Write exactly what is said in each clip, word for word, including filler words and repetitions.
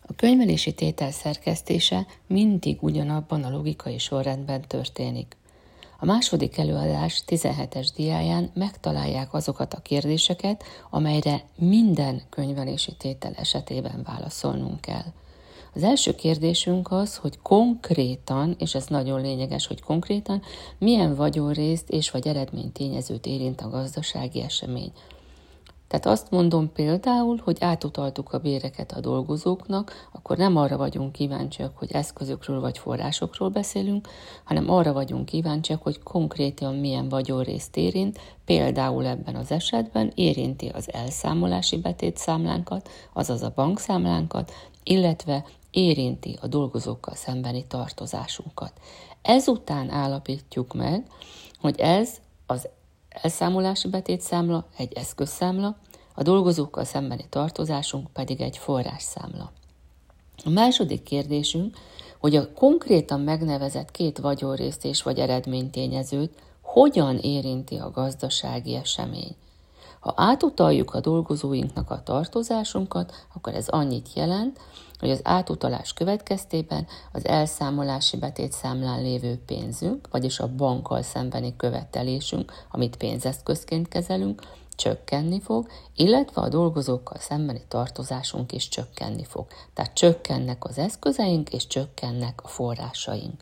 A könyvelési tétel szerkesztése mindig ugyanabban a logikai sorrendben történik. A második előadás tizenhetes diáján megtalálják azokat a kérdéseket, amelyre minden könyvelési tétel esetében válaszolnunk kell. Az első kérdésünk az, hogy konkrétan, és ez nagyon lényeges, hogy konkrétan, milyen vagyonrészt és vagy eredménytényezőt érint a gazdasági esemény. Tehát azt mondom például, hogy átutaltuk a béreket a dolgozóknak, akkor nem arra vagyunk kíváncsiak, hogy eszközökről vagy forrásokról beszélünk, hanem arra vagyunk kíváncsiak, hogy konkrétan milyen vagyonrészt érint, például ebben az esetben érinti az elszámolási betétszámlánkat, azaz a bankszámlánkat, illetve érinti a dolgozókkal szembeni tartozásunkat. Ezután állapítjuk meg, hogy ez az elszámolási betétszámla egy eszközszámla, a dolgozókkal szembeni tartozásunk pedig egy forrásszámla. A második kérdésünk, hogy a konkrétan megnevezett két vagyonrészt és vagy eredménytényezőt hogyan érinti a gazdasági esemény. Ha átutaljuk a dolgozóinknak a tartozásunkat, akkor ez annyit jelent, hogy az átutalás következtében az elszámolási betétszámlán lévő pénzünk, vagyis a bankkal szembeni követelésünk, amit pénzeszközként kezelünk, csökkenni fog, illetve a dolgozókkal szembeni tartozásunk is csökkenni fog. Tehát csökkennek az eszközeink, és csökkennek a forrásaink.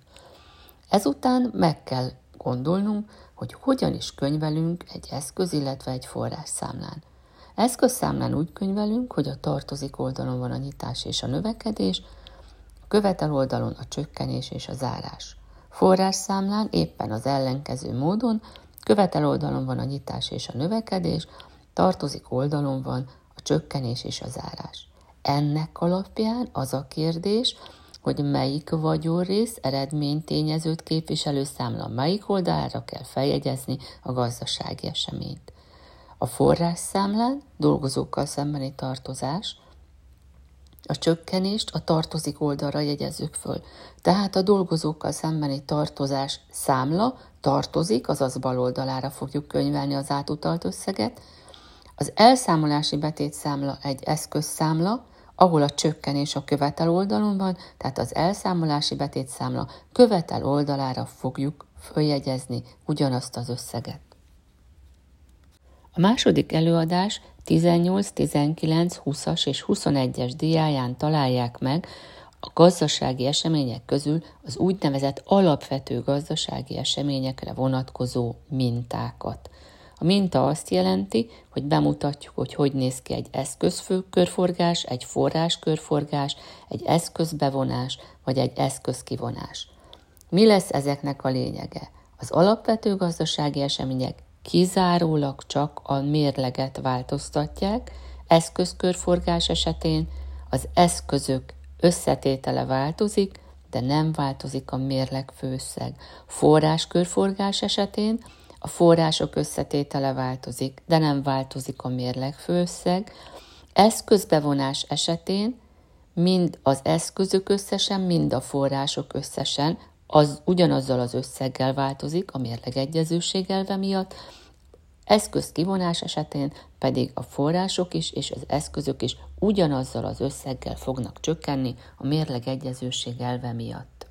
Ezután meg kell gondolnunk, hogy hogyan is könyvelünk egy eszköz, illetve egy forrásszámlán. Eszközszámlán úgy könyvelünk, hogy a tartozik oldalon van a nyitás és a növekedés, a követel oldalon a csökkenés és a zárás. Forrásszámlán éppen az ellenkező módon, követel oldalon van a nyitás és a növekedés, tartozik oldalon van a csökkenés és a zárás. Ennek alapján az a kérdés, hogy melyik vagyonrész eredménytényezőt képviselő számla melyik oldalára kell feljegyezni a gazdasági eseményt. A forrásszámlán dolgozókkal szembeni tartozás, a csökkenést a tartozik oldalra jegyezzük föl. Tehát a dolgozókkal szembeni tartozás számla tartozik, azaz bal oldalára fogjuk könyvelni az átutalt összeget. Az elszámolási betétszámla egy eszközszámla, ahol a csökkenés a követel oldalon van, tehát az elszámolási betétszámla követel oldalára fogjuk följegyezni ugyanazt az összeget. A második előadás tizennyolc, tizenkilenc, húszas és huszonegyes diáján találják meg a gazdasági események közül az úgynevezett alapvető gazdasági eseményekre vonatkozó mintákat. A minta azt jelenti, hogy bemutatjuk, hogy hogy néz ki egy eszközkörforgás, egy forráskörforgás, egy eszközbevonás vagy egy eszközkivonás. Mi lesz ezeknek a lényege? Az alapvető gazdasági események kizárólag csak a mérleget változtatják, eszközkörforgás esetén az eszközök összetétele változik, de nem változik a mérleg főösszeg. Forráskörforgás esetén a források összetétele változik, de nem változik a mérleg főösszeg. Eszközbevonás esetén mind az eszközök összesen, mind a források összesen az ugyanazzal az összeggel változik a mérlegegyezőség elve miatt, eszközkivonás esetén pedig a források is és az eszközök is ugyanazzal az összeggel fognak csökkenni a mérlegegyezőség elve miatt.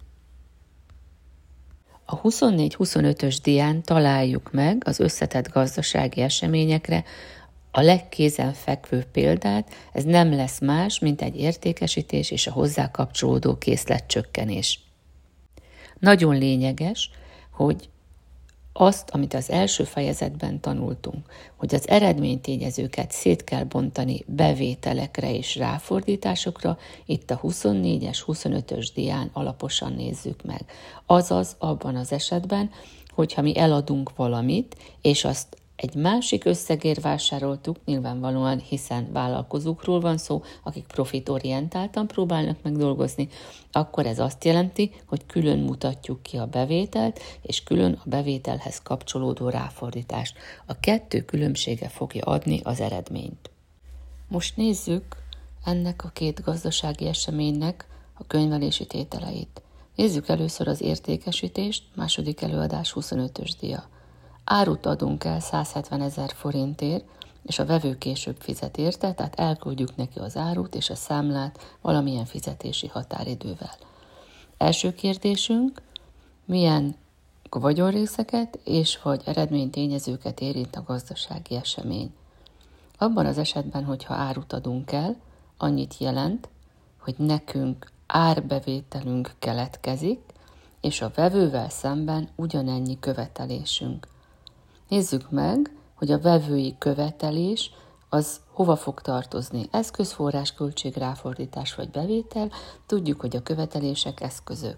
A huszonnégy huszonötös dián találjuk meg az összetett gazdasági eseményekre a legkézenfekvőbb példát, ez nem lesz más, mint egy értékesítés és a hozzá kapcsolódó készletcsökkenés. Nagyon lényeges, hogy azt, amit az első fejezetben tanultunk, hogy az eredménytényezőket szét kell bontani bevételekre és ráfordításokra, itt a huszonnégyes, huszonötös dián alaposan nézzük meg. Azaz abban az esetben, hogyha mi eladunk valamit, és azt egy másik összegért vásároltuk, nyilvánvalóan, hiszen vállalkozókról van szó, akik profitorientáltan próbálnak megdolgozni, akkor ez azt jelenti, hogy külön mutatjuk ki a bevételt, és külön a bevételhez kapcsolódó ráfordítást. A kettő különbsége fogja adni az eredményt. Most nézzük ennek a két gazdasági eseménynek a könyvelési tételeit. Nézzük először az értékesítést, második előadás huszonötös dia. Árut adunk el száz hetven ezer forintért, és a vevő később fizet érte, tehát elküldjük neki az árut és a számlát valamilyen fizetési határidővel. Első kérdésünk, milyen vagyonrészeket és vagy eredménytényezőket érint a gazdasági esemény. Abban az esetben, hogyha árut adunk el, annyit jelent, hogy nekünk árbevételünk keletkezik, és a vevővel szemben ugyanennyi követelésünk. Nézzük meg, hogy a vevői követelés az hova fog tartozni. Eszközforrás, költség, ráfordítás vagy bevétel. Tudjuk, hogy a követelések eszközök.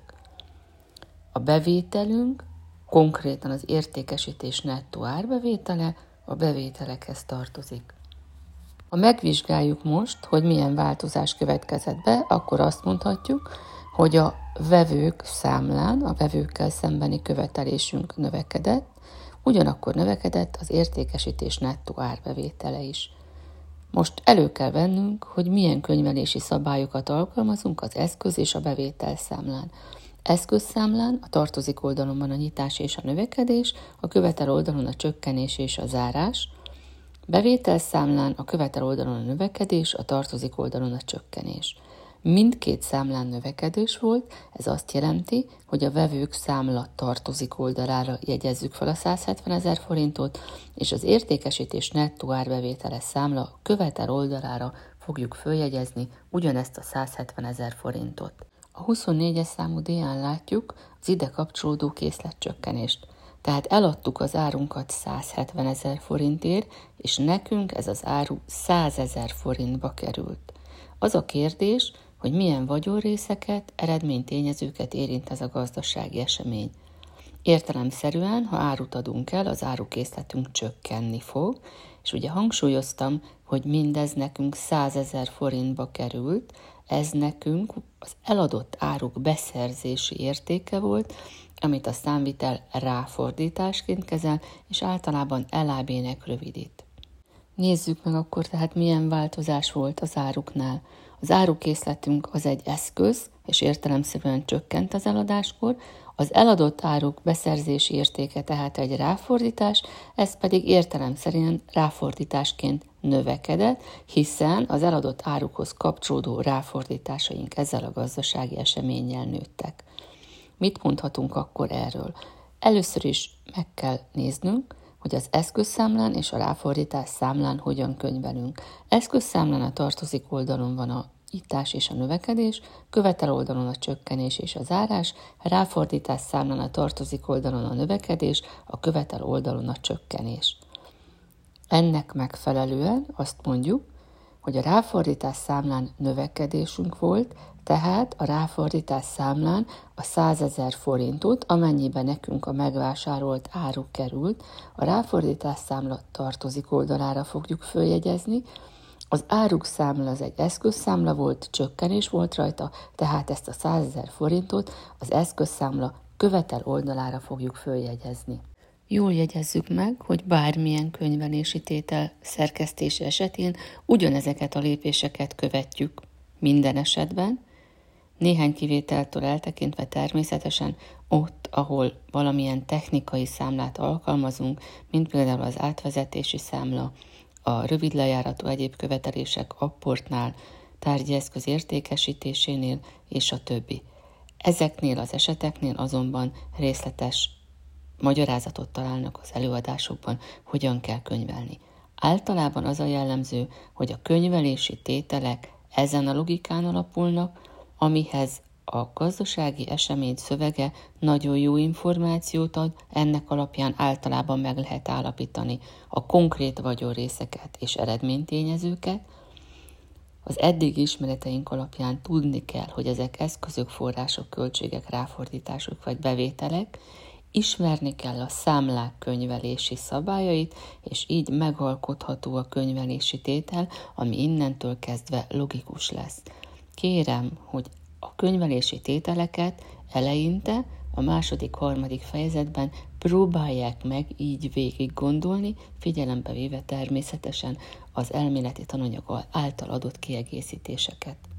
A bevételünk konkrétan az értékesítés nettó árbevétele a bevételekhez tartozik. Ha megvizsgáljuk most, hogy milyen változás következett be, akkor azt mondhatjuk, hogy a vevők számlán, a vevőkkel szembeni követelésünk növekedett, ugyanakkor növekedett az értékesítés nettó árbevétele is. Most elő kell vennünk, hogy milyen könyvelési szabályokat alkalmazunk az eszköz és a bevétel számlán. Eszközszámlán a tartozik oldalon van a nyitás és a növekedés, a követel oldalon a csökkenés és a zárás, bevételszámlán a követel oldalon a növekedés, a tartozik oldalon a csökkenés. Mindkét számlán növekedés volt, ez azt jelenti, hogy a vevők számla tartozik oldalára jegyezzük fel a száz hetven ezer forintot, és az értékesítés nettó árbevétele számla követel oldalára fogjuk följegyezni ugyanezt a száz hetven ezer forintot. A huszonnégyes számú díján látjuk az ide kapcsolódó készletcsökkenést. Tehát eladtuk az árunkat száz hetven ezer forintért, és nekünk ez az áru száz ezer forintba került. Az a kérdés, hogy milyen vagyonrészeket, eredménytényezőket érint ez a gazdasági esemény. Értelemszerűen, ha árut adunk el, az árukészletünk csökkenni fog, és ugye hangsúlyoztam, hogy mindez nekünk száz ezer forintba került, ez nekünk az eladott áruk beszerzési értéke volt, amit a számvitel ráfordításként kezel, és általában el á bé-nek rövidít. Nézzük meg akkor tehát, milyen változás volt az áruknál. Az árukészletünk az egy eszköz, és értelemszerűen csökkent az eladáskor, az eladott áruk beszerzési értéke tehát egy ráfordítás, ez pedig értelemszerűen ráfordításként növekedett, hiszen az eladott árukhoz kapcsolódó ráfordításaink ezzel a gazdasági eseménnyel nőttek. Mit mondhatunk akkor erről? Először is meg kell néznünk, hogy az eszközszámlán és a ráfordítás számlán hogyan könyvelünk. Eszközszámlán a tartozik oldalon van a nyitás és a növekedés, követel oldalon a csökkenés és a zárás, ráfordítás számlán a tartozik oldalon a növekedés, a követel oldalon a csökkenés. Ennek megfelelően azt mondjuk, hogy a ráfordítás számlán növekedésünk volt, tehát a ráfordítás számlán a száz ezer forintot, amennyiben nekünk a megvásárolt áru került, a ráfordítás számla tartozik oldalára fogjuk följegyezni, az áruk számla az egy eszközszámla volt, csökkenés volt rajta, tehát ezt a száz ezer forintot az eszközszámla követel oldalára fogjuk följegyezni. Jól jegyezzük meg, hogy bármilyen könyvelési tétel szerkesztése esetén ugyanezeket a lépéseket követjük minden esetben, néhány kivételtől eltekintve természetesen ott, ahol valamilyen technikai számlát alkalmazunk, mint például az átvezetési számla, a rövid lejáratú egyéb követelések apportnál, tárgyi eszköz értékesítésénél és a többi. Ezeknél az eseteknél azonban részletes magyarázatot találnak az előadásokban, hogyan kell könyvelni. Általában az a jellemző, hogy a könyvelési tételek ezen a logikán alapulnak, amihez a gazdasági esemény szövege nagyon jó információt ad, ennek alapján általában meg lehet állapítani a konkrét vagyonrészeket és eredménytényezőket. Az eddigi ismereteink alapján tudni kell, hogy ezek eszközök, források, költségek, ráfordítások vagy bevételek, ismerni kell a számlák könyvelési szabályait, és így megalkotható a könyvelési tétel, ami innentől kezdve logikus lesz. Kérem, hogy a könyvelési tételeket eleinte, a második, harmadik fejezetben próbálják meg így végig gondolni, figyelembe véve természetesen az elméleti tananyag által adott kiegészítéseket.